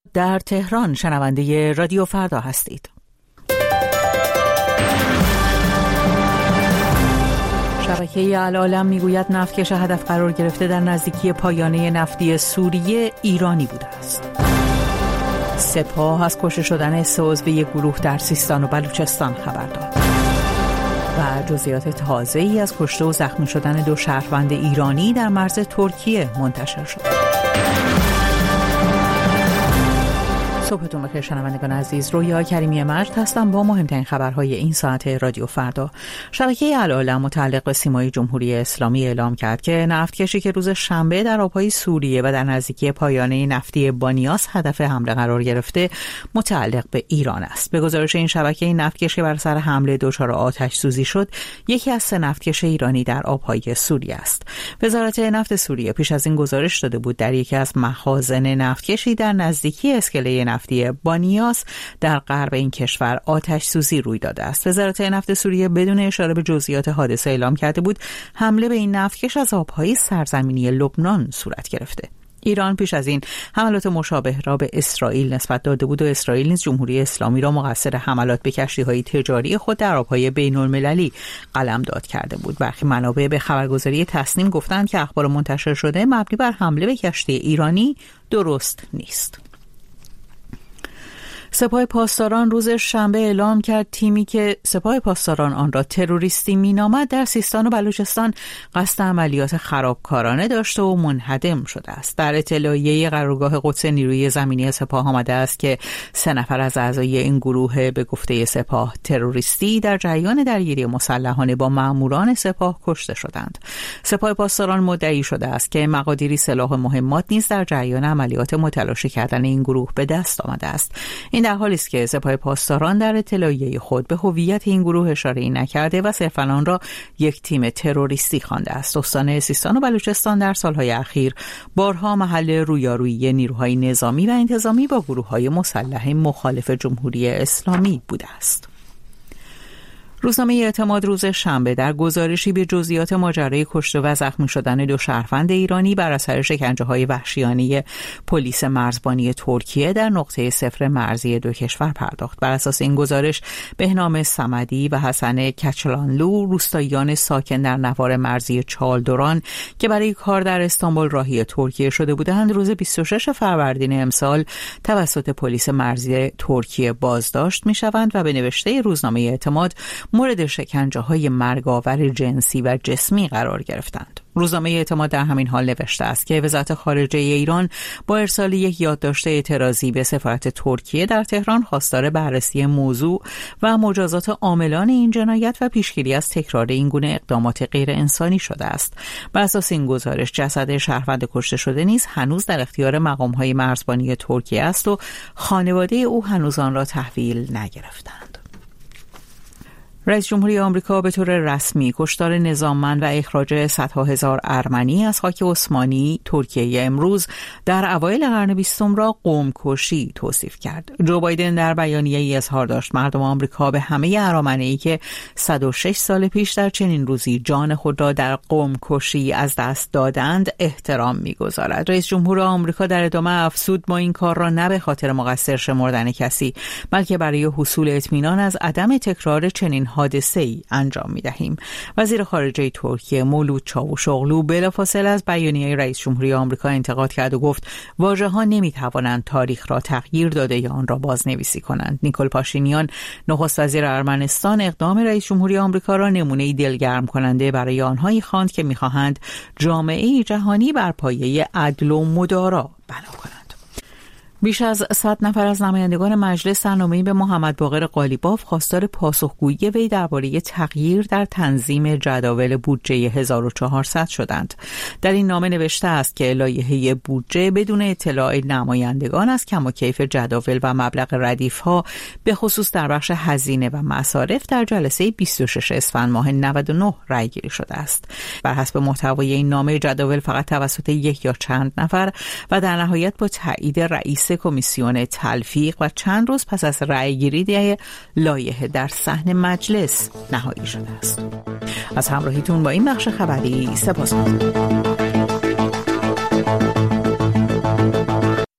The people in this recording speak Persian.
در تهران شنونده رادیو فردا هستید. شبکه العالم میگوید نفتکش هدف قرار گرفته در نزدیکی پایانه نفتی سوریه ایرانی بوده است. سپاه از کشته شدن 3 عضو یک گروه در سیستان و بلوچستان خبر داد و جزئیات تازه‌ای از کشته و زخمی شدن 2 شهروند ایرانی در مرز ترکیه منتشر شد. صبحتون بخیر شنوندگان عزیز، رویا کریمی مجد هستم با مهمترین خبرهای این ساعت رادیو فردا. شبکه العالم متعلق به سیمای جمهوری اسلامی اعلام کرد که نفتکشی که روز شنبه در آبهای سوریه و در نزدیکی پایانه نفتی بانیاس هدف حمله قرار گرفته متعلق به ایران است. به گزارش این شبکه، این نفتکش که بر سر حمله دچار آتش سوزی شد یکی از 3 نفتکش ایرانی در آبهای سوریه است. وزارت نفت سوریه پیش از این گزارش داده بود در یکی از مخازن نفتکشی در نزدیکی اسکله نفتی بانیاس در غرب این کشور آتش سوزی روی داده است. وزارت نفت سوریه بدون اشاره به جزئیات حادثه اعلام کرده بود حمله به این نفتکش از آبهای سرزمینی لبنان صورت گرفته. ایران پیش از این حملات مشابه را به اسرائیل نسبت داده بود و اسرائیل نیز جمهوری اسلامی را مقصر حملات به کشتی‌های تجاری خود در آبهای بین‌المللی قلمداد کرده بود. برخی منابع به خبرگزاری تصنیم گفتند که اخبار منتشر شده مبنی بر حمله به کشتی ایرانی درست نیست. سپاه پاسداران روز شنبه اعلام کرد تیمی که سپاه پاسداران آن را تروریستی مینامد در سیستان و بلوچستان قصد عملیات خرابکارانه داشته و منهدم شده است. در اطلاعیه قرارگاه قدس نیروی زمینی سپاه آمده است که 3 نفر از اعضای این گروه به گفته سپاه تروریستی در جریان درگیری مسلحانه با ماموران سپاه کشته شدند. سپاه پاسداران مدعی شده است که مقادیری سلاح مهمات نیز در جریان عملیات متلاشی کردن این گروه به دست آمده است. این در حالی است که سپاه پاسداران در اطلاعیه خود به هویت این گروه اشاره‌ای نکرده و صرفاً آن را یک تیم تروریستی خوانده است. استان سیستان و بلوچستان در سالهای اخیر بارها محل رویارویی نیروهای نظامی و انتظامی با گروه‌های مسلح مخالف جمهوری اسلامی بوده است. روزنامه اعتماد روز شنبه در گزارشی به جزئیات ماجرای کشته و زخمی شدن 2 شهروند ایرانی بر اثر شکنجه‌های وحشیانه پلیس مرزبانی ترکیه در نقطه صفر مرزی 2 کشور پرداخت. بر اساس این گزارش بهنام صمدی و حسن کچلانلو، روستاییان ساکن در نوار مرزی چالدوران که برای کار در استانبول راهی ترکیه شده بودند، روز 26 فروردین امسال توسط پلیس مرزی ترکیه بازداشت می‌شوند و به نوشته روزنامه اعتماد مورد شکنجه‌های مرگاور جنسی و جسمی قرار گرفتند. روزنامه اعتماد در همین حال نوشته است که وزارت خارجه ایران با ارسال یک یادداشت اعتراضی به سفارت ترکیه در تهران خواستار بررسی موضوع و مجازات عاملان این جنایت و پیشگیری از تکرار این گونه اقدامات غیر انسانی شده است. بر اساس این گزارش جسد شهروند کشته شده نیز هنوز در اختیار مقام‌های مرزبانی ترکیه است و خانواده او هنوز آن را تحویل نگرفتند. رئیس جمهوری آمریکا به طور رسمی کشتار نظاممند و اخراج صدها هزار ارمنی از خاک عثمانی ترکیه امروز در اوایل قرن 20 را قوم‌کشی توصیف کرد. جو بایدن در بیانیه‌ای اظهار داشت مردم آمریکا به همه ارامنه‌ای که 106 سال پیش در چنین روزی جان خود را در قوم‌کشی از دست دادند احترام می‌گذارد. رئیس جمهور آمریکا در ادامه افزود ما این کار را نه به خاطر مقصر شمردن کسی بلکه برای حصول اطمینان از عدم تکرار چنین حادثه‌ای انجام می‌دهیم. وزیر خارجه ترکیه مولود چاوشوغلو بلافاصله از بیانیه رئیس جمهوری آمریکا انتقاد کرد و گفت واژه‌ها نمی‌توانند تاریخ را تغییر داده یا آن را بازنویسی کنند. نیکول پاشینیان نخست وزیر ارمنستان اقدام رئیس جمهوری آمریکا را نمونه‌ای دلگرم کننده برای آنهایی خواند که می‌خواهند جامعه جهانی بر پایه عدل و مدارا بنا کنند. بیش از 100 نفر از نمایندگان مجلس نامه‌ای به محمد باقر قالیباف خواستار پاسخگویی وی درباره تغییر در تنظیم جداول بودجه 1400 شدند. در این نامه نوشته است که لایحه بودجه بدون اطلاع نمایندگان از کم و کیف جداول و مبلغ ردیف‌ها به خصوص در بخش هزینه و مصارف در جلسه 26 اسفند ماه 99 رأی‌گیری شده است. بر حسب محتوای این نامه جداول فقط توسط یک یا چند نفر و در نهایت با تایید رئیس کمیسیون تلفیق و چند روز پس از رأی‌گیری لایحه در صحن مجلس نهایی شده است. از همراهیتون با این بخش خبری سپاسگزارم.